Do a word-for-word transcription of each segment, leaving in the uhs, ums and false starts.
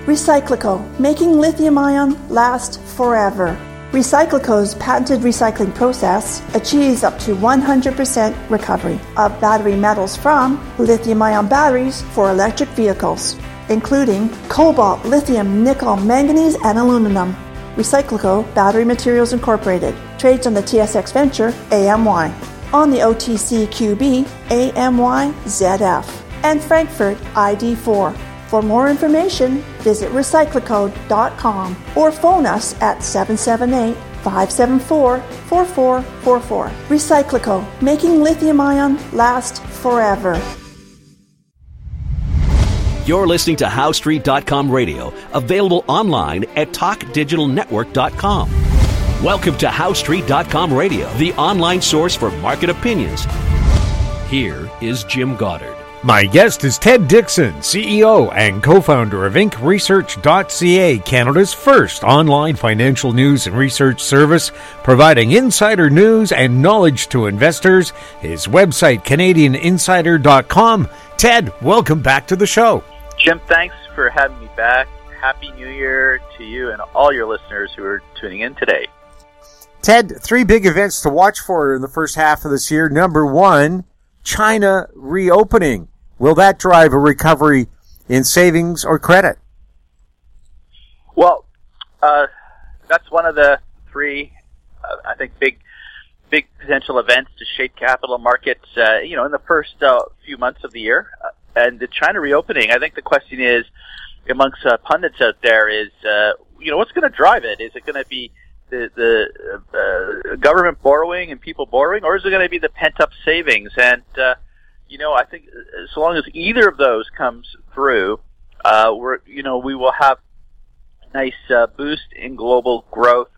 Recyclico, making lithium-ion last forever. Recyclico's patented recycling process achieves up to one hundred percent recovery of battery metals from lithium-ion batteries for electric vehicles, including cobalt, lithium, nickel, manganese, and aluminum. Recyclico Battery Materials Incorporated trades on the T S X Venture A M Y, on the O T C Q B A M Y Z F, and Frankfurt I D four. For more information, visit recyclico dot com or phone us at seven seven eight, five seven four, four four four four. Recyclico, making lithium-ion last forever. You're listening to How Street dot com radio, available online at talk digital network dot com. Welcome to How Street dot com radio, the online source for market opinions. Here is Jim Goddard. My guest is Ted Dixon, C E O and co-founder of Inc Research dot C A, Canada's first online financial news and research service, providing insider news and knowledge to investors. His website, Canadian Insider dot com. Ted, welcome back to the show. Jim, thanks for having me back. Happy New Year to you and all your listeners who are tuning in today. Ted, three big events to watch for in the first half of this year. Number one, China reopening. Will that drive a recovery in savings or credit? Well, uh, that's one of the three, uh, I think, big big potential events to shape capital markets, uh, you know, in the first uh, few months of the year. Uh, and the China reopening, I think the question is, amongst uh, pundits out there is, uh, you know, what's going to drive it? Is it going to be the, the uh, government borrowing and people borrowing, or is it going to be the pent-up savings? And, uh, you know, I think so long as either of those comes through, uh, we're, you know, we will have a nice uh, boost in global growth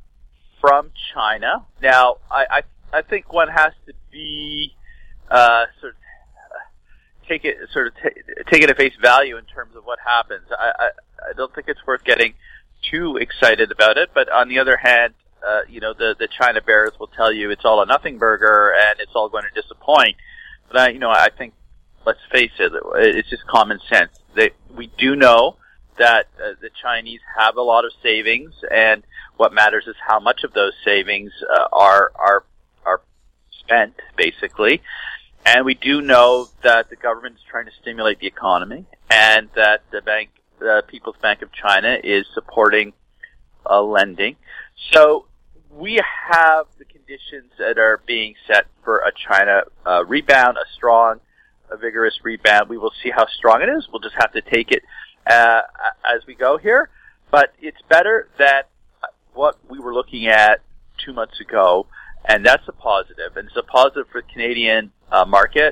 from China. Now, I, I, I think one has to be uh, sort of uh, take it sort of t- take it at face value in terms of what happens. I, I, I don't think it's worth getting too excited about it. But on the other hand, uh, you know, the the China bears will tell you it's all a nothing burger and it's all going to disappoint. But I, you know, I think, let's face it, it's just common sense. They, we do know that uh, the Chinese have a lot of savings, and what matters is how much of those savings uh, are are are spent, basically. And we do know that the government is trying to stimulate the economy, and that the bank, the People's Bank of China, is supporting uh, lending. So we have the conditions that are being set for a China uh, rebound, a strong, a vigorous rebound. We will see how strong it is. We'll just have to take it uh, as we go here. But it's better than what we were looking at two months ago, and that's a positive. And it's a positive for the Canadian uh, market.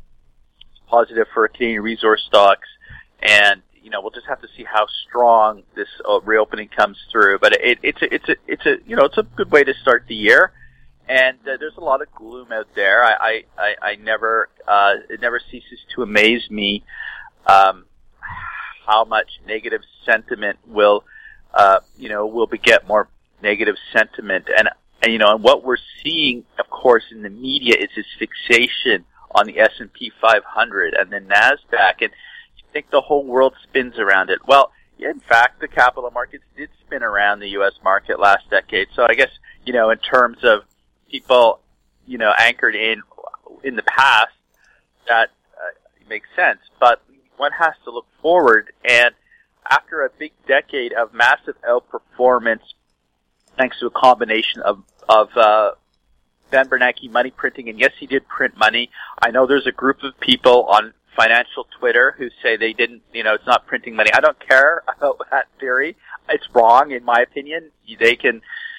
It's positive for Canadian resource stocks, and you know, we'll just have to see how strong this uh, reopening comes through. But it, it's a, it's a, it's a, you know, it's a good way to start the year. And uh, there's a lot of gloom out there. I, I, I never, uh, it never ceases to amaze me um, how much negative sentiment will, uh, you know, will beget more negative sentiment. And, and you know, and what we're seeing, of course, in the media is this fixation on the S and P five hundred and the NASDAQ. And think the whole world spins around it. Well, in fact, the capital markets did spin around the U S market last decade. So I guess, you know, in terms of people, you know, anchored in in the past, that uh, makes sense. But one has to look forward. And after a big decade of massive outperformance, thanks to a combination of, of uh, Ben Bernanke money printing, and yes, he did print money. I know there's a group of people on financial Twitter who say they didn't, you know, it's not printing money. I don't care about that theory. It's wrong, in my opinion. They can,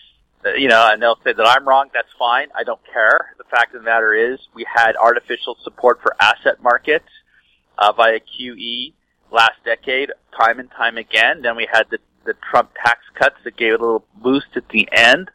you know, and they'll say that I'm wrong. That's fine. I don't care. The fact of the matter is we had artificial support for asset markets uh, via Q E last decade, time and time again. Then we had the, the Trump tax cuts that gave it a little boost at the end.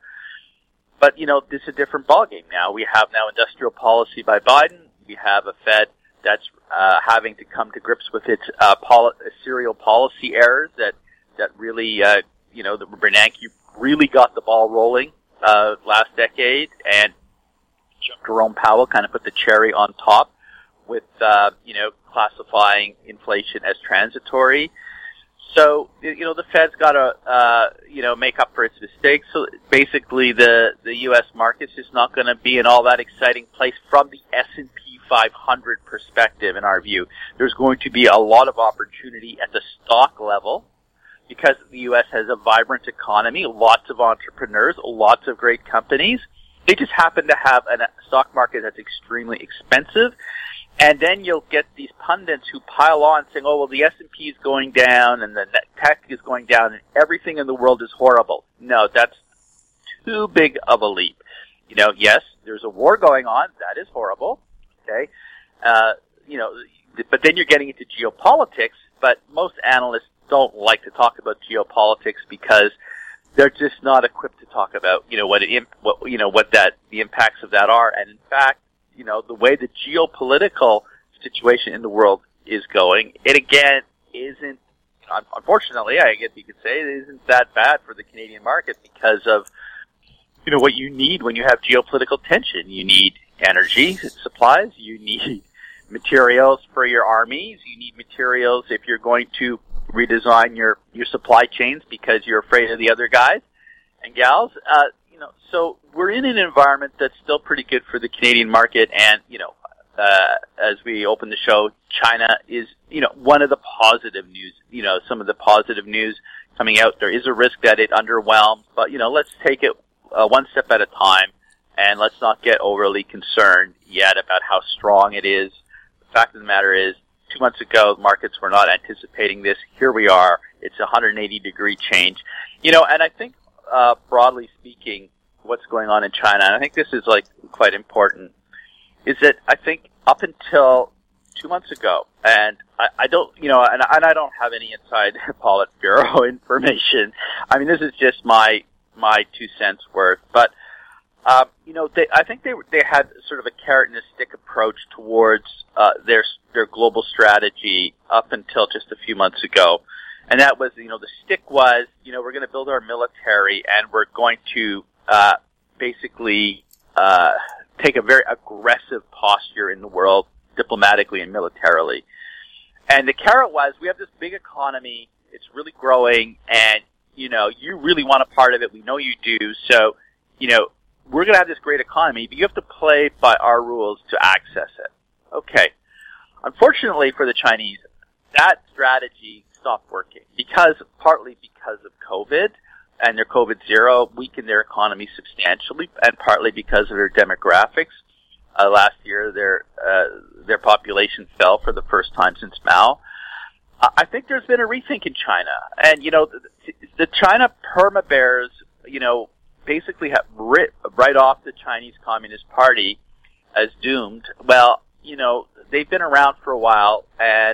But, you know, this is a different ballgame now. We have now industrial policy by Biden. We have a Fed that's uh, having to come to grips with its uh, poli- serial policy errors that that really, uh, you know, the Bernanke really got the ball rolling uh, last decade, and Jerome Powell kind of put the cherry on top with, uh, you know, classifying inflation as transitory. So, you know, the Fed's got to, uh, you know, make up for its mistakes. So basically the, the U S market's just not going to be in all that exciting place from the S and P five hundred perspective, in our view. There's going to be a lot of opportunity at the stock level because the U S has a vibrant economy, lots of entrepreneurs, lots of great companies. They just happen to have a stock market that's extremely expensive. And then you'll get these pundits who pile on saying, oh, well, the S and P is going down and the tech is going down and everything in the world is horrible. No, that's too big of a leap. You know, yes, there's a war going on. That is horrible. Okay. Uh, you know, but then you're getting into geopolitics, but most analysts don't like to talk about geopolitics because they're just not equipped to talk about, you know, what it, what, you know, what that, the impacts of that are. And in fact, you know, the way the geopolitical situation in the world is going, it again isn't, unfortunately, I guess you could say, it isn't that bad for the Canadian market because of, you know, what you need when you have geopolitical tension. You need energy supplies, you need materials for your armies, you need materials if you're going to redesign your, your supply chains because you're afraid of the other guys and gals. Uh, No, so we're in an environment that's still pretty good for the Canadian market, and you know, uh, as we open the show, China is you know one of the positive news. You know, some of the positive news coming out. There is a risk that it underwhelms, but you know, let's take it uh, one step at a time, and let's not get overly concerned yet about how strong it is. The fact of the matter is, two months ago, markets were not anticipating this. Here we are. It's a one hundred eighty degree change. You know, and I think. Uh, broadly speaking, what's going on in China, and I think this is like quite important, is that I think up until two months ago, and I, I don't, you know, and, and I don't have any inside Politburo information. I mean, this is just my my two cents worth. But um, you know, they, I think they they had sort of a carrot and a stick approach towards uh, their their global strategy up until just a few months ago. And that was, you know, the stick was, you know, we're going to build our military and we're going to uh, basically uh, take a very aggressive posture in the world, diplomatically and militarily. And the carrot was, we have this big economy, it's really growing, and, you know, you really want a part of it, we know you do, so, you know, we're going to have this great economy, but you have to play by our rules to access it. Okay. Unfortunately for the Chinese, that strategy stopped working because partly because of COVID and their COVID zero weakened their economy substantially, and partly because of their demographics. Uh, last year, their uh, their population fell for the first time since Mao. Uh, I think there's been a rethink in China, and you know, the, the China perma bears, you know, basically have writ, right off the Chinese Communist Party as doomed. Well, you know, they've been around for a while, and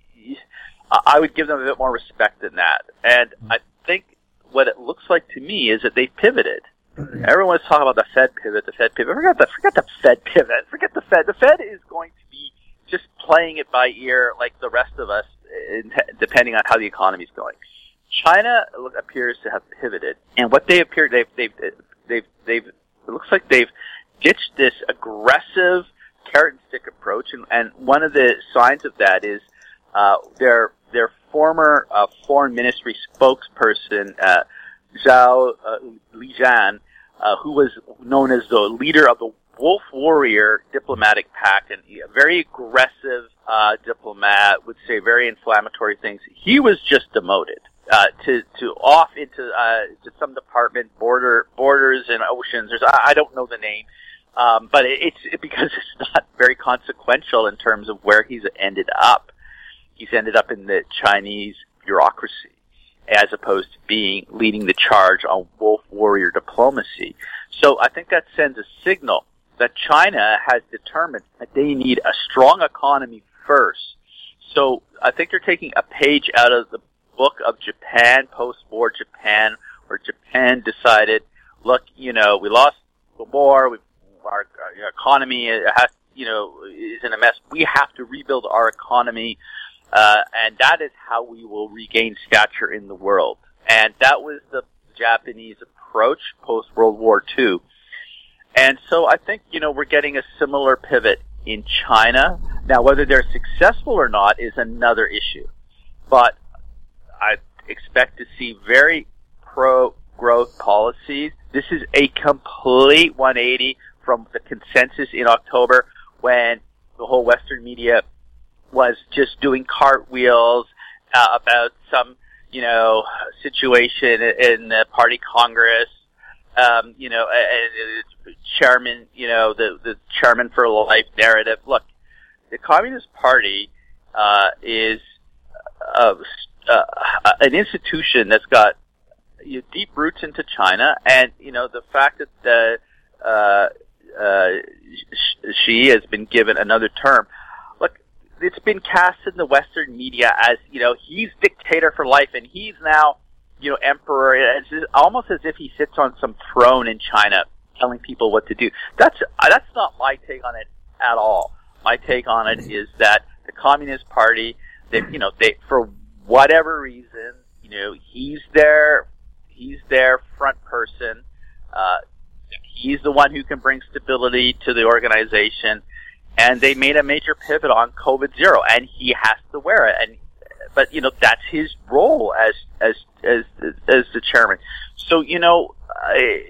I would give them a bit more respect than that. And I think what it looks like to me is that they've pivoted. Everyone's talking about the Fed pivot, the Fed pivot. Forget the, forget the Fed pivot. Forget the Fed. The Fed is going to be just playing it by ear like the rest of us, depending on how the economy is going. China appears to have pivoted. And what they appear, they've, they've, they've, they've, it looks like they've ditched this aggressive carrot and stick approach. And, and one of the signs of that is, uh, their, their former uh, foreign ministry spokesperson, uh, Zhao uh, Lijian, uh, who was known as the leader of the Wolf Warrior diplomatic pact, and a very aggressive uh, diplomat, would say very inflammatory things. He was just demoted uh, to to off into uh, to some department, border borders and oceans. There's I, I don't know the name, um, but it, it's it, because it's not very consequential in terms of where he's ended up. He's ended up in the Chinese bureaucracy, as opposed to being leading the charge on wolf warrior diplomacy. So I think that sends a signal that China has determined that they need a strong economy first. So I think they're taking a page out of the book of Japan, post-war Japan, where Japan decided, look, you know, we lost the war, we, our, our economy has, you know, is in a mess. We have to rebuild our economy. Uh, and that is how we will regain stature in the world. And that was the Japanese approach post-World War Two. And so I think, you know, we're getting a similar pivot in China. Now, whether they're successful or not is another issue. But I expect to see very pro-growth policies. This is a complete one eighty from the consensus in October when the whole Western media was just doing cartwheels uh, about some, you know, situation in the party Congress. Um, you know, and chairman, you know, the, the chairman for life narrative. Look, the Communist Party, uh, is, uh, uh, an institution that's got you know, deep roots into China, and, you know, the fact that the, uh, uh, Xi has been given another term. Look, it's been cast in the Western media as, you know, he's dictator for life, and he's now, you know, emperor. It's almost as if he sits on some throne in China telling people what to do. That's that's not my take on it at all. My take on it is that the Communist Party, they, you know, they, for whatever reason, you know, he's their, he's their front person. Uh, he's the one who can bring stability to the organization. And they made a major pivot on COVID zero, and he has to wear it. And But, you know, that's his role as, as, as, as the chairman. So, you know, I,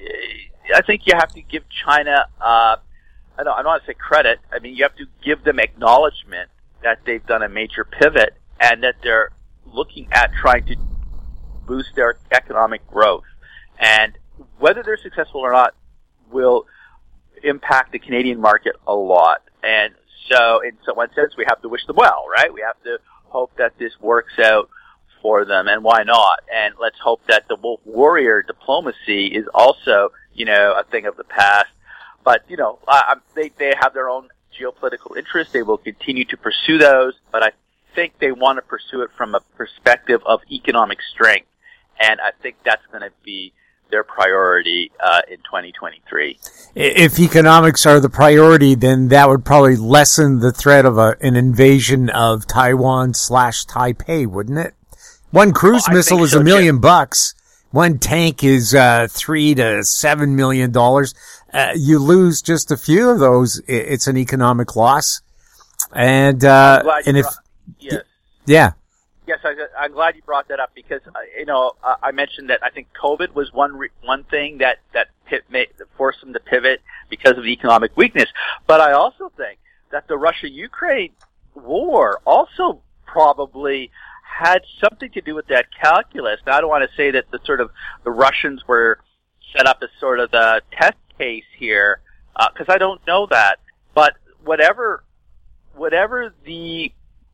I think you have to give China, uh, I don't, I don't want to say credit. I mean, you have to give them acknowledgement that they've done a major pivot and that they're looking at trying to boost their economic growth. And whether they're successful or not will impact the Canadian market a lot. And so, in some one sense, we have to wish them well, right? We have to hope that this works out for them, and why not? And let's hope that the wolf warrior diplomacy is also, you know, a thing of the past. But, you know, I, they, they have their own geopolitical interests. They will continue to pursue those, but I think they want to pursue it from a perspective of economic strength, and I think that's going to be their priority uh, in twenty twenty-three. If economics are the priority, then that would probably lessen the threat of a, an invasion of Taiwan slash Taipei, wouldn't it? One cruise well, missile is so, a million Jim. bucks. One tank is uh, three to seven million dollars. Uh, you lose just a few of those, it's an economic loss. And uh, and if brought, yes. yeah. Yes, I, I'm glad you brought that up because, uh, you know, uh, I mentioned that I think COVID was one re- one thing that, that pit made, forced them to pivot because of the economic weakness. But I also think that the Russia-Ukraine war also probably had something to do with that calculus. Now, I don't want to say that the sort of the Russians were set up as sort of the test case here because uh, I don't know that. But whatever, whatever the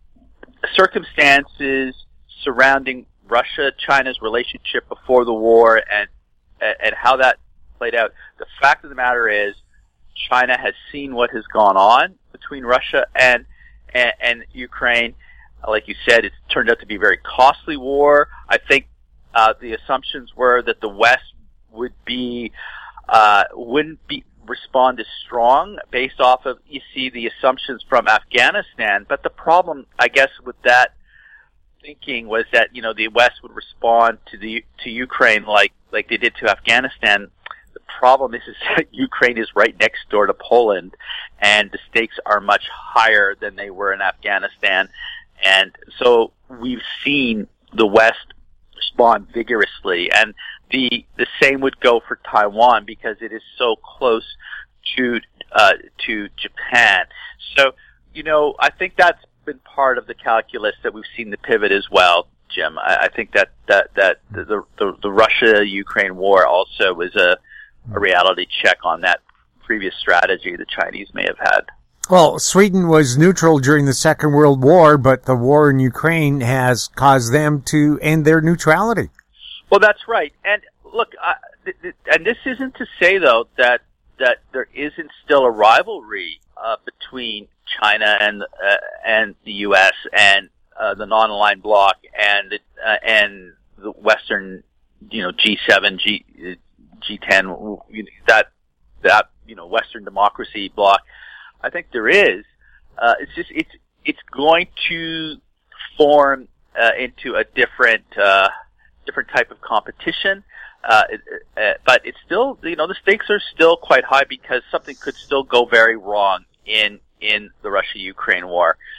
circumstances surrounding Russia-China's relationship before the war and and how that played out. The fact of the matter is China has seen what has gone on between Russia and and, and Ukraine. Like you said, it's turned out to be a very costly war. I think uh, the assumptions were that the West would be uh, wouldn't be respond as strong based off of, you see, the assumptions from Afghanistan. But the problem, I guess, with that thinking was that, you know, the West would respond to the to Ukraine like like they did to Afghanistan. The problem is, is that Ukraine is right next door to Poland, and the stakes are much higher than they were in Afghanistan. And so we've seen the West respond vigorously, and the the same would go for Taiwan because it is so close to uh, to Japan. So, you know, I think that's been part of the calculus that we've seen the pivot as well, Jim. I, I think that that that the the, the Russia-Ukraine war also was a, a reality check on that previous strategy the Chinese may have had. Well, Sweden was neutral during the Second World War, but the war in Ukraine has caused them to end their neutrality. Well, that's right. And look, uh, th- th- and this isn't to say, though, that that there isn't still a rivalry uh, between China and uh, and the U S and uh, the non-aligned bloc and uh, and the Western, you know, G seven, G G ten, that that you know Western democracy bloc. I think there is. Uh, it's just it's it's going to form uh, into a different uh, different type of competition. Uh, uh, but it's still, you know, the stakes are still quite high because something could still go very wrong in in the Russia-Ukraine war.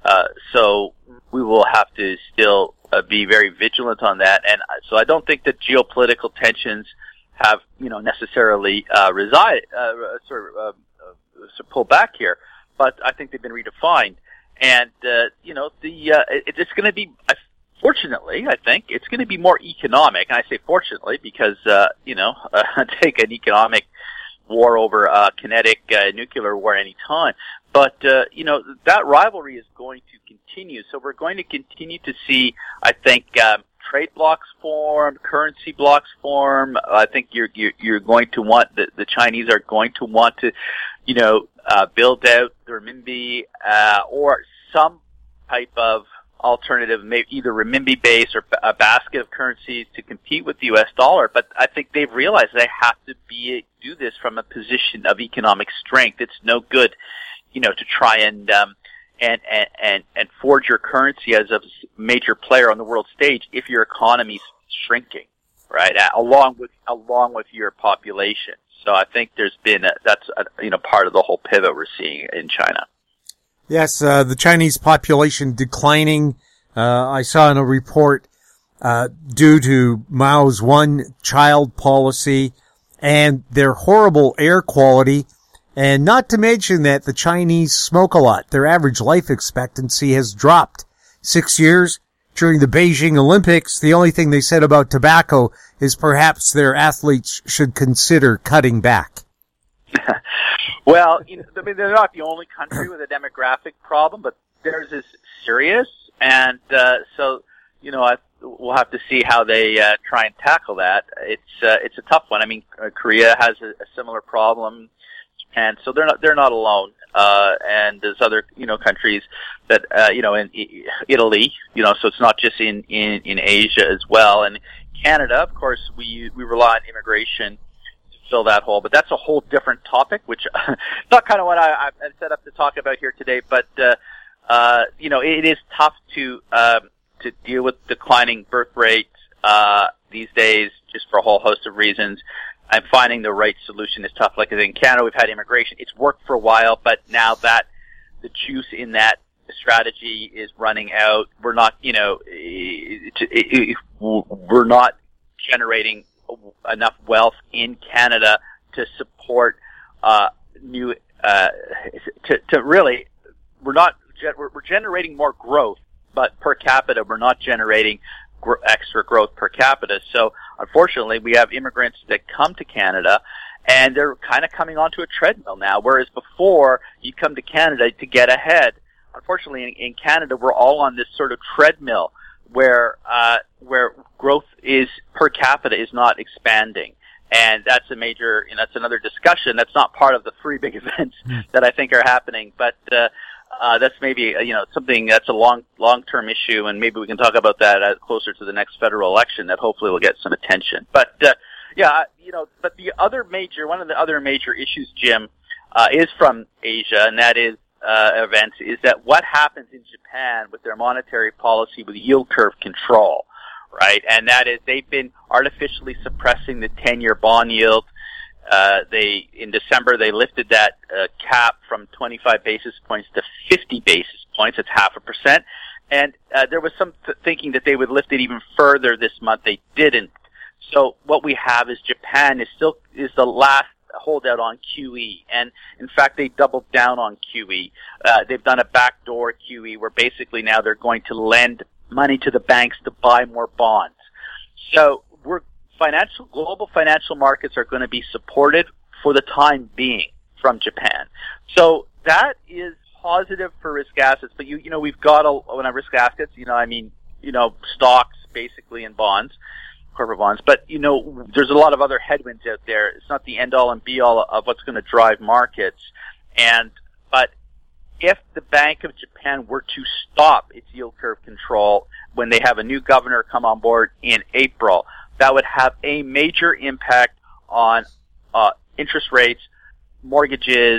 Uh, so we will have to still uh, be very vigilant on that. And so I don't think that geopolitical tensions have, you know, necessarily uh, reside, uh, sort of uh, uh, pulled back here, but I think they've been redefined. And uh, you know, the uh, it, it's going to be, uh, fortunately, I think it's going to be more economic. And I say fortunately because uh, you know, uh, take an economic war over uh, kinetic uh, nuclear war any time. But uh, you know, that rivalry is going to continue. So we're going to continue to see, I think, um, trade blocks form, currency blocks form. I think you're you're, you're going to want the, the Chinese are going to want to, you know, uh, build out the renminbi uh, or some type of alternative, maybe either renminbi base or a basket of currencies to compete with the U S dollar. But I think they've realized they have to be do this from a position of economic strength. It's no good, you know, to try and um, and, and and and forge your currency as a major player on the world stage if your economy's shrinking, right? Along with along with your population. So I think there's been a, that's a, you know part of the whole pivot we're seeing in China. Yes, uh, the Chinese population declining. Uh, I saw in a report uh, due to Mao's one-child policy and their horrible air quality. And not to mention that the Chinese smoke a lot. Their average life expectancy has dropped six years. During the Beijing Olympics, the only thing they said about tobacco is perhaps their athletes should consider cutting back. Well, you know, I mean, they're not the only country with a demographic problem, but theirs is serious. And uh, so, you know, I, we'll have to see how they uh, try and tackle that. It's uh, it's a tough one. I mean, uh, Korea has a, a similar problem. And so they're not, they're not alone. Uh, and there's other, you know, countries that, uh, you know, in Italy, you know, so it's not just in, in, in Asia as well. And Canada, of course, we, we rely on immigration to fill that hole, but that's a whole different topic, which not kind of what I, I've set up to talk about here today, but, uh, uh, you know, it is tough to, um, to deal with declining birth rates, uh, these days, just for a whole host of reasons. I'm finding the right solution is tough. Like in Canada, we've had immigration. It's worked for a while, but now that the juice in that strategy is running out, we're not, you know, it, it, it, we're not generating enough wealth in Canada to support uh, new, uh, to, to really, we're not, we're, we're generating more growth, but per capita, we're not generating extra growth per capita. So unfortunately, we have immigrants that come to Canada and they're kind of coming onto a treadmill now, whereas before you come to Canada to get ahead. Unfortunately, in, in Canada, we're all on this sort of treadmill where uh, where growth is per capita is not expanding. And that's a major, you know, that's another discussion. That's not part of the three big events that I think are happening, but uh, Uh, that's maybe, uh, you know, something that's a long, long-term issue, and maybe we can talk about that uh, closer to the next federal election that hopefully will get some attention. But, uh, yeah, you know, but the other major, one of the other major issues, Jim, uh, is from Asia, and that is, uh, events, is that what happens in Japan with their monetary policy with yield curve control, right? And that is they've been artificially suppressing the ten-year bond yield. Uh, they, in December, they lifted that, uh, cap from twenty-five basis points to fifty basis points. It's half a percent. And, uh, there was some th- thinking that they would lift it even further this month. They didn't. So what we have is Japan is still, is the last holdout on Q E. And, in fact, they doubled down on Q E. Uh, they've done a backdoor Q E where basically now they're going to lend money to the banks to buy more bonds. So we're, Financial, global financial markets are going to be supported for the time being from Japan. So that is positive for risk assets. But you, you know, we've got a, when I risk assets, you know, I mean, you know, stocks basically and bonds, corporate bonds. But, you know, there's a lot of other headwinds out there. It's not the end all and be all of what's going to drive markets. And, but if the Bank of Japan were to stop its yield curve control when they have a new governor come on board in April, that would have a major impact on uh, interest rates, mortgages.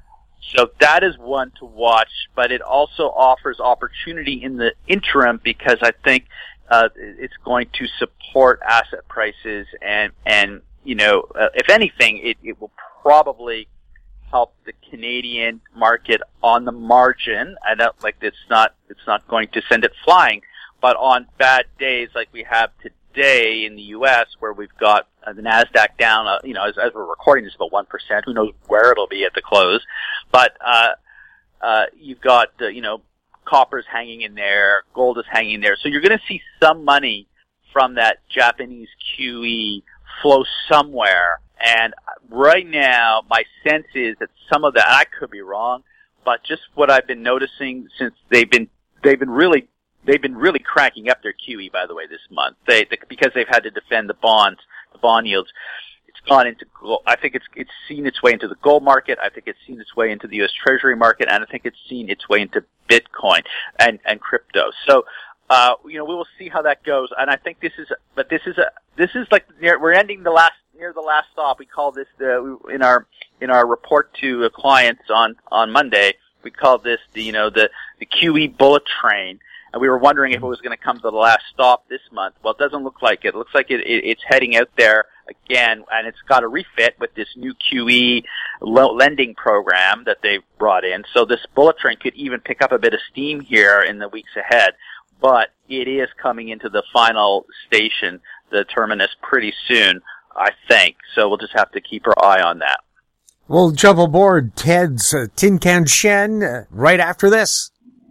So that is one to watch, but it also offers opportunity in the interim because I think uh, it's going to support asset prices and, and you know, uh, if anything, it, it will probably help the Canadian market on the margin. I don't like it's not it's not going to send it flying, but on bad days like we have today in the U S, where we've got uh, the NASDAQ down, uh, you know, as, as we're recording this, about one percent. Who knows where it'll be at the close? But uh, uh, you've got uh, you know, copper's hanging in there, gold is hanging in there, so you're going to see some money from that Japanese Q E flow somewhere. And right now, my sense is that some of that, I could be wrong, but just what I've been noticing since they've been, they've been really, they've been really cranking up their Q E, by the way, this month. They, they because they've had to defend the bonds, the bond yields. It's gone into, I think it's, it's seen its way into the gold market. I think it's seen its way into the U S Treasury market, and I think it's seen its way into Bitcoin and, and crypto. So, uh, you know, we will see how that goes. And I think this is, but this is a, this is like near, we're ending the last, near the last stop. We call this the, in our, in our report to clients on, on Monday, we call this the, you know, the, the Q E bullet train. And we were wondering if it was going to come to the last stop this month. Well, it doesn't look like it. It looks like it, it, it's heading out there again, and it's got a refit with this new Q E lending program that they've brought in. So this bullet train could even pick up a bit of steam here in the weeks ahead. But it is coming into the final station, the terminus, pretty soon, I think. So we'll just have to keep our eye on that. We'll jump aboard Ted's uh, Tin Can Shen uh, right after this.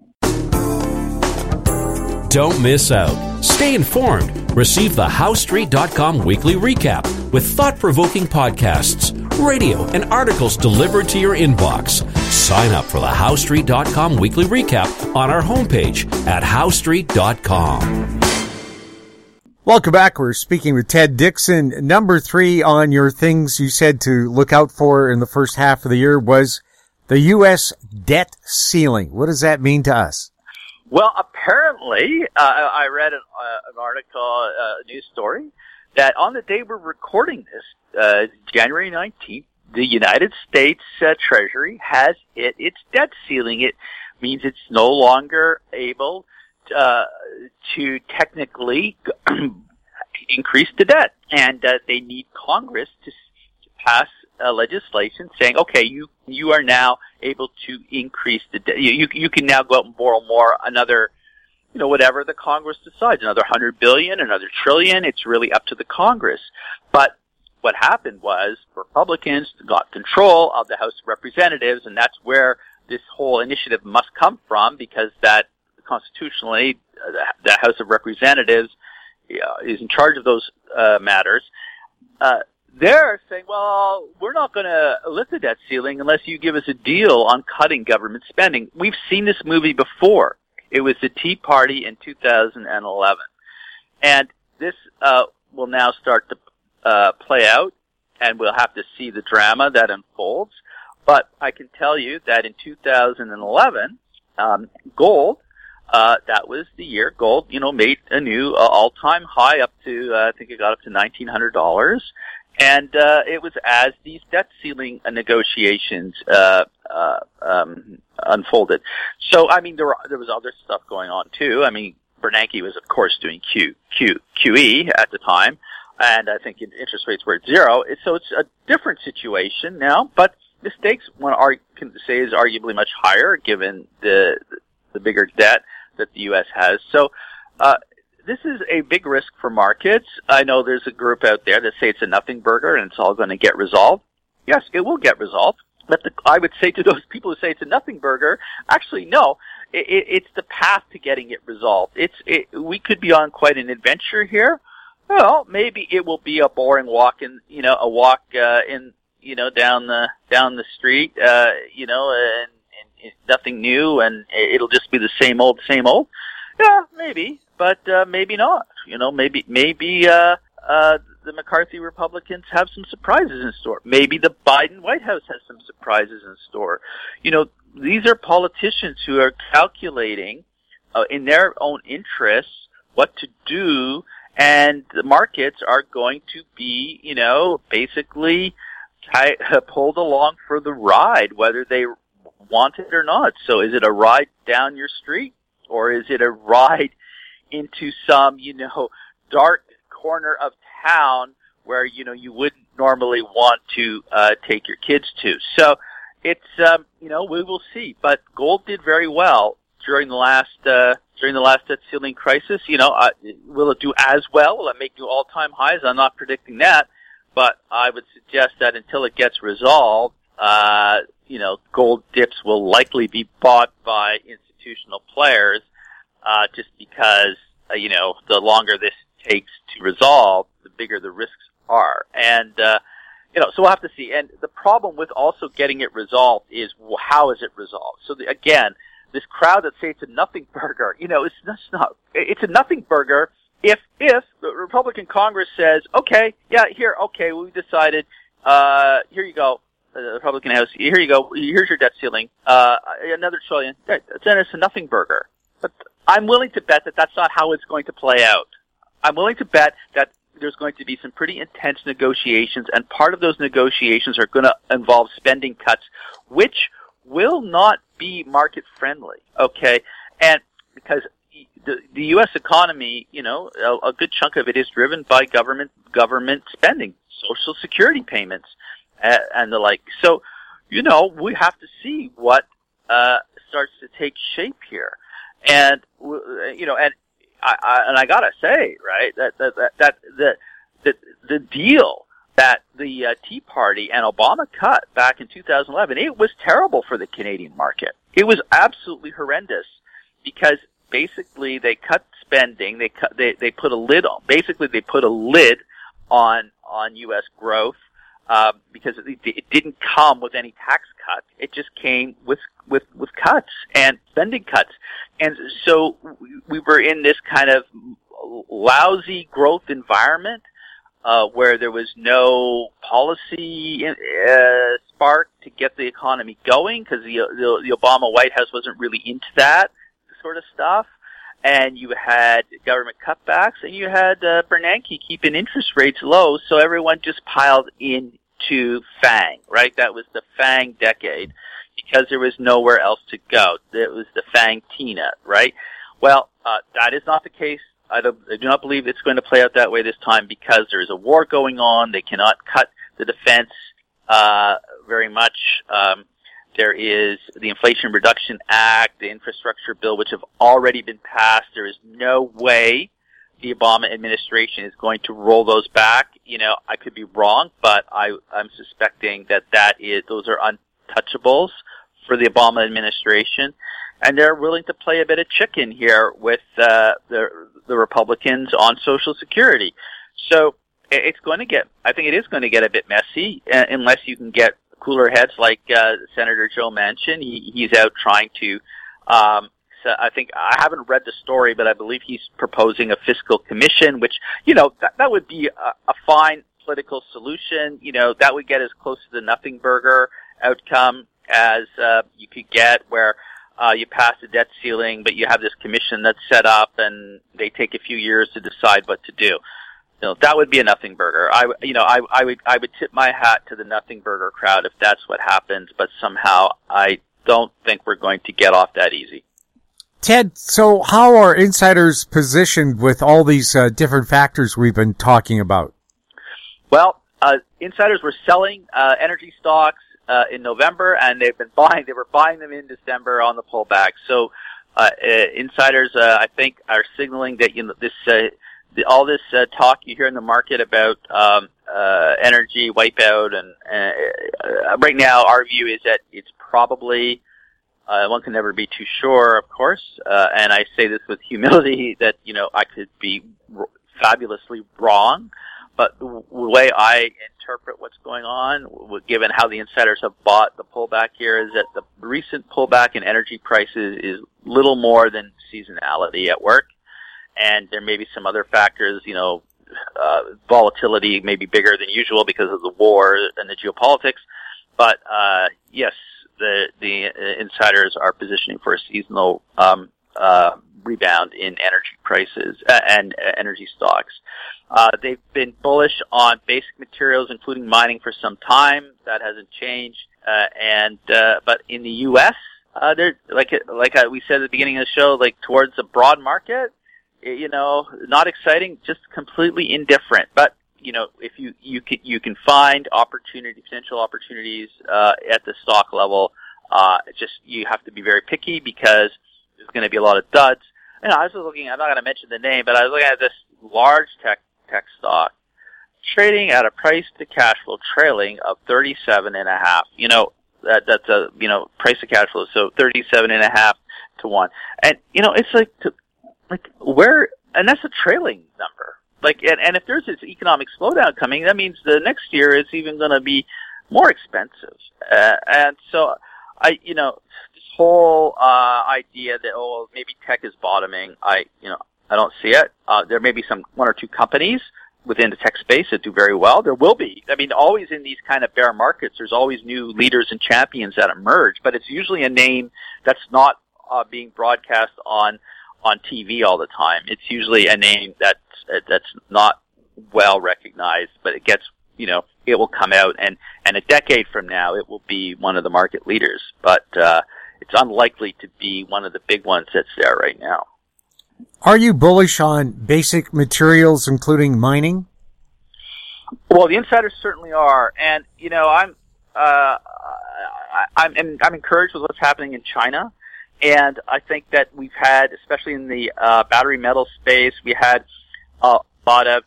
Don't miss out. Stay informed. Receive the House Street dot com weekly recap with thought-provoking podcasts, radio, and articles delivered to your inbox. Sign up for the House Street dot com weekly recap on our homepage at House Street dot com. Welcome back. We're speaking with Ted Dickson. Number three on your things you said to look out for in the first half of the year was the U S debt ceiling. What does that mean to us? Well, apparently, uh, I read an, uh, an article, uh, a news story, that on the day we're recording this, uh, January nineteenth, the United States uh, Treasury has hit its debt ceiling. It means it's no longer able to, uh, to technically increase the debt, and uh, they need Congress to, to pass uh, legislation saying, okay, you you are now able to increase the debt. You, you you can now go out and borrow more, another, you know, whatever the Congress decides, another hundred billion, another trillion. It's really up to the Congress. But what happened was Republicans got control of the House of Representatives, and that's where this whole initiative must come from, because that constitutionally uh, the, the House of Representatives uh, is in charge of those uh, matters. Uh, they're saying, well, we're not going to lift the debt ceiling unless you give us a deal on cutting government spending. We've seen this movie before. It was the Tea Party in two thousand eleven. And this uh, will now start to uh, play out, and we'll have to see the drama that unfolds. But I can tell you that in two thousand eleven, um, gold, uh, that was the year gold, you know, made a new uh, all-time high up to, uh, I think it got up to nineteen hundred dollars. And, uh, it was as these debt ceiling uh, negotiations, uh, uh, um, unfolded. So, I mean, there were, there was other stuff going on too. I mean, Bernanke was, of course, doing Q, Q, QE at the time. And I think interest rates were at zero. So it's a different situation now, but the stakes, one can say, is arguably much higher given the, the bigger debt that the U S has. So, uh, this is a big risk for markets. I know there's a group out there that say it's a nothing burger and it's all going to get resolved. Yes, it will get resolved. But the, I would say to those people who say it's a nothing burger, actually, no, it, it, it's the path to getting it resolved. It's, it, we could be on quite an adventure here. Well, maybe it will be a boring walk in, you know, a walk, uh, in, you know, down the, down the street, uh, you know, and, and nothing new, and it'll just be the same old, same old. Yeah, maybe. But, uh, maybe not. You know, maybe, maybe, uh, uh, the McCarthy Republicans have some surprises in store. Maybe the Biden White House has some surprises in store. You know, these are politicians who are calculating, uh, in their own interests what to do, and the markets are going to be, you know, basically t- pulled along for the ride, whether they want it or not. So is it a ride down your street, or is it a ride into some, you know, dark corner of town where, you know, you wouldn't normally want to uh, take your kids to? So it's um, you know, we will see. But gold did very well during the last uh, during the last debt ceiling crisis. You know, uh, will it do as well? Will it make new all-time highs? I'm not predicting that, but I would suggest that until it gets resolved, uh, you know, gold dips will likely be bought by institutional players, uh, just because uh, you know, the longer this takes to resolve, the bigger the risks are, and uh, you know, so we'll have to see. And the problem with also getting it resolved is, well, how is it resolved? So the, again, this crowd that say it's a nothing burger, you know, it's not, it's not, it's a nothing burger if, if the Republican Congress says, okay, yeah, here, okay, we decided, uh, here you go, uh, the Republican House, here you go, here's your debt ceiling, uh, another trillion, then it's a nothing burger. But I'm willing to bet that that's not how it's going to play out. I'm willing to bet that there's going to be some pretty intense negotiations, and part of those negotiations are going to involve spending cuts, which will not be market friendly, okay? And because the, the U S economy, you know, a, a good chunk of it is driven by government government spending, Social Security payments, uh, and the like. So, you know, we have to see what uh starts to take shape here, and you know, and I, I and I gotta say, right, that that that that the the, the deal that the uh, Tea Party and Obama cut back in two thousand eleven, it was terrible for the Canadian market. It was absolutely horrendous because basically they cut spending, they cut, they they put a lid on. Basically, they put a lid on on U S growth uh, because it, it didn't come with any tax cuts. It just came with with with cuts and spending cuts, and so we were in this kind of lousy growth environment. Uh, where there was no policy uh, spark to get the economy going, because the, the the Obama White House wasn't really into that sort of stuff, and you had government cutbacks, and you had uh, Bernanke keeping interest rates low, so everyone just piled into FANG, right? That was the FANG decade, because there was nowhere else to go. It was the FANG-Tina, right? Well, uh, that is not the case. I, don't, I do not believe it's going to play out that way this time because there is a war going on. They cannot cut the defense uh, very much. Um, there is the Inflation Reduction Act, the infrastructure bill, which have already been passed. There is no way the Obama administration is going to roll those back. You know, I could be wrong, but I, I'm suspecting that that is those are untouchables for the Obama administration. And they're willing to play a bit of chicken here with uh, the the Republicans on Social Security. So it's going to get, I think it is going to get a bit messy uh, unless you can get cooler heads like uh, Senator Joe Manchin. He, he's out trying to, um, so I think, I haven't read the story, but I believe he's proposing a fiscal commission, which, you know, that, that would be a, a fine political solution. You know, that would get as close to the nothing burger outcome as uh, you could get, where Uh, you pass the debt ceiling, but you have this commission that's set up, and they take a few years to decide what to do. You know, that would be a nothing burger. I, you know, I, I would, I would tip my hat to the nothing burger crowd if that's what happens. But somehow, I don't think we're going to get off that easy. Ted, so how are insiders positioned with all these uh, different factors we've been talking about? Well, uh, insiders were selling uh, energy stocks Uh, in November, and they've been buying, they were buying them in December on the pullback. So, uh, uh insiders, uh, I think are signaling that, you know, this, uh, the, all this, uh, talk you hear in the market about, um, uh, energy wipeout and, uh, right now our view is that it's probably, uh, one can never be too sure, of course, uh, and I say this with humility that, you know, I could be r- fabulously wrong. But the way I interpret what's going on, given how the insiders have bought the pullback here, is that the recent pullback in energy prices is little more than seasonality at work. And there may be some other factors, you know, uh, volatility may be bigger than usual because of the war and the geopolitics. But, uh, yes, the, the insiders are positioning for a seasonal, um, uh, rebound in energy prices uh, and uh, energy stocks. Uh, they've been bullish on basic materials, including mining, for some time. That hasn't changed. Uh, and uh, but in the U S, uh, they're like like we said at the beginning of the show, like towards a broad market, you know, not exciting, just completely indifferent. But you know, if you you can you can find opportunity potential opportunities uh, at the stock level. Uh, just you have to be very picky because there's going to be a lot of duds. You know, I was looking. I'm not going to mention the name, but I was looking at this large tech tech stock trading at a price to cash flow trailing of thirty-seven and a half. You know, that that's a you know price to cash flow, so thirty-seven and a half to one. And you know, it's like to, like where, and that's a trailing number. Like, and, and if there's this economic slowdown coming, that means the next year is even going to be more expensive. Uh, and so, I, you know, this whole uh, idea that oh maybe tech is bottoming, I, you know, I don't see it. Uh, there may be some one or two companies within the tech space that do very well. There will be. I mean, always in these kind of bear markets, there's always new leaders and champions that emerge, but it's usually a name that's not uh, being broadcast on on T V all the time. It's usually a name that's that's not well recognized, but it gets, you know, it will come out, and and a decade from now, it will be one of the market leaders. But uh, it's unlikely to be one of the big ones that's there right now. Are you bullish on basic materials, including mining? Well, the insiders certainly are, and you know, I'm uh, I'm I'm encouraged with what's happening in China. And I think that we've had, especially in the uh, battery metal space, we had a lot of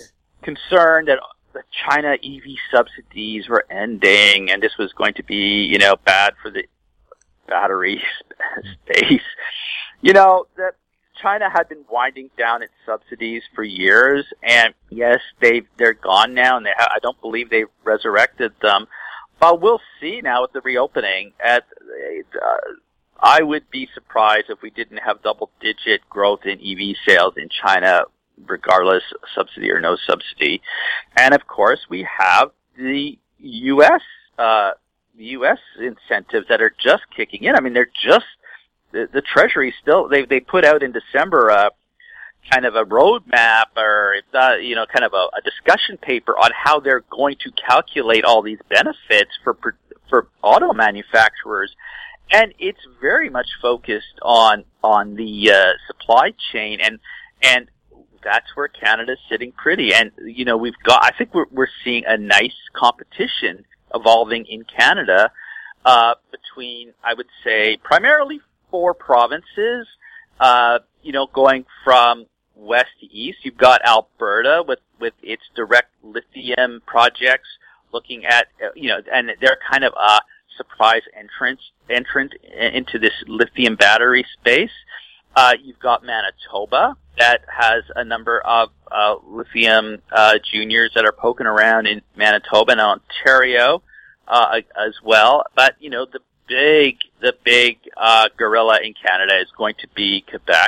concern that the China E V subsidies were ending, and this was going to be, you know, bad for the battery space. You know, that China had been winding down its subsidies for years, and yes, they they're gone now, and they ha- I don't believe they resurrected them. But we'll see now with the reopening. At uh, I would be surprised if we didn't have double-digit growth in E V sales in China, regardless of subsidy or no subsidy. And of course, we have the U S uh, the U S incentives that are just kicking in. I mean, they're just the, the Treasury still. They they put out in December a kind of a roadmap, or uh, you know, kind of a, a discussion paper on how they're going to calculate all these benefits for for auto manufacturers. And it's very much focused on on the uh, supply chain, and and that's where Canada's sitting pretty. And you know, we've got. I think we're we're seeing a nice competition evolving in Canada uh, between, I would say, primarily four provinces. Uh, you know, going from west to east, you've got Alberta with with its direct lithium projects, looking at uh, you know, and they're kind of a surprise entrance entrant into this lithium battery space. Uh, you've got Manitoba that has a number of uh, lithium uh, juniors that are poking around in Manitoba and Ontario uh, as well. But you know, the big the big uh, gorilla in Canada is going to be Quebec,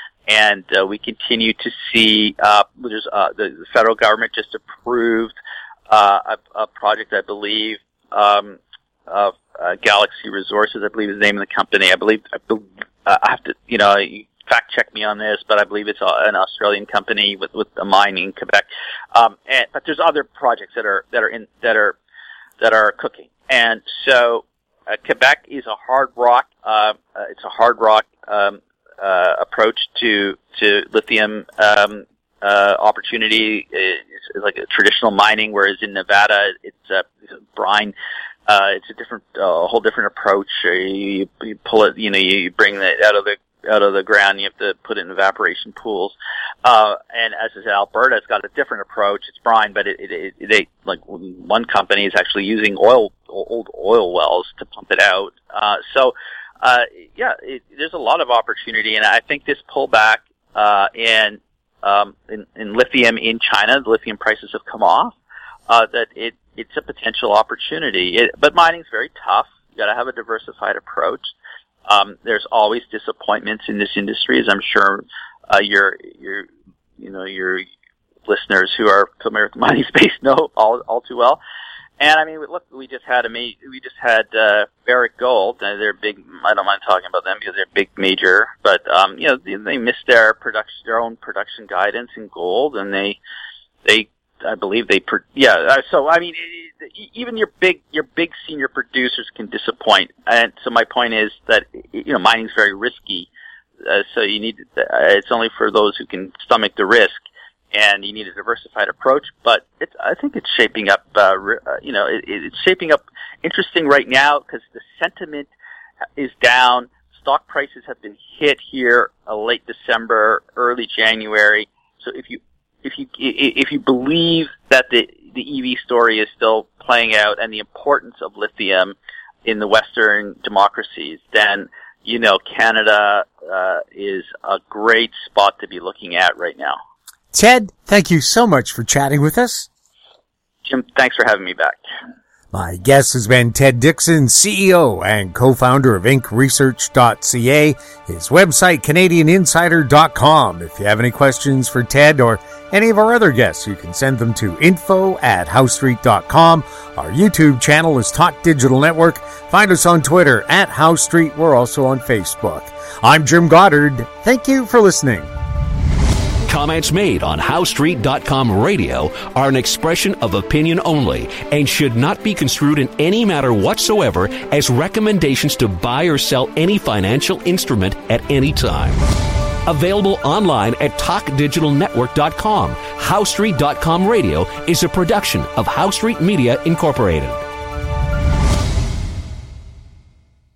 and uh, we continue to see uh, there's uh, the, the federal government just approved uh, a, a project, I believe. Um, of uh, Galaxy Resources, I believe is the name of the company. I believe, I, believe, uh, I have to, you know, fact check me on this, but I believe it's an Australian company with, with a mine in Quebec. Um, and, but there's other projects that are, that are in, that are, that are cooking. And so, uh, Quebec is a hard rock, uh, uh it's a hard rock, um, uh, approach to, to lithium, um, uh, opportunity. It's, it's like a traditional mining, whereas in Nevada, it's a, it's a brine. Uh, it's a different, a uh, whole different approach. You, you pull it, you know, you bring it out of the, out of the ground. You have to put it in evaporation pools. Uh, and as I said, Alberta, it's got a different approach. It's brine, but it, it, it, they, like, one company is actually using oil, old oil wells to pump it out. Uh, so, uh, yeah, it, there's a lot of opportunity. And I think this pullback, uh, in, um, in, in lithium in China, the lithium prices have come off, uh, that it, it's a potential opportunity. It, but mining's very tough. You got to have a diversified approach. Um, there's always disappointments in this industry, as I'm sure uh, your your you know your listeners who are familiar with the mining space know all all too well. And I mean, look, we just had a ma- we just had uh, Barrick Gold. Uh, they're big. I don't mind talking about them because they're big major, but um, you know they, they missed their production, their own production guidance in gold, and they they. I believe they, per- yeah. So I mean, even your big, your big senior producers can disappoint. And so my point is that you know mining's very risky. Uh, so you need. Uh, it's only for those who can stomach the risk. and you need a diversified approach. But it's, I think it's shaping up, uh, you know, it, it's shaping up interesting right now because the sentiment is down. Stock prices have been hit here uh, late December, early January. So if you if you if you believe that the the E V story is still playing out and the importance of lithium in the Western democracies, then you know Canada uh, is a great spot to be looking at right now. Ted, thank you so much for chatting with us. Jim, thanks for having me back. My guest has been Ted Dickson, C E O and co-founder of Inc Research dot C A. His website, Canadian Insider dot com. If you have any questions for Ted or any of our other guests, you can send them to info at house street dot com. Our YouTube channel is Talk Digital Network. Find us on Twitter at House Street. We're also on Facebook. I'm Jim Goddard. Thank you for listening. Comments made on house street dot com radio are an expression of opinion only and should not be construed in any matter whatsoever as recommendations to buy or sell any financial instrument at any time. Available online at talk digital network dot com. house street dot com radio is a production of House Street Media Incorporated.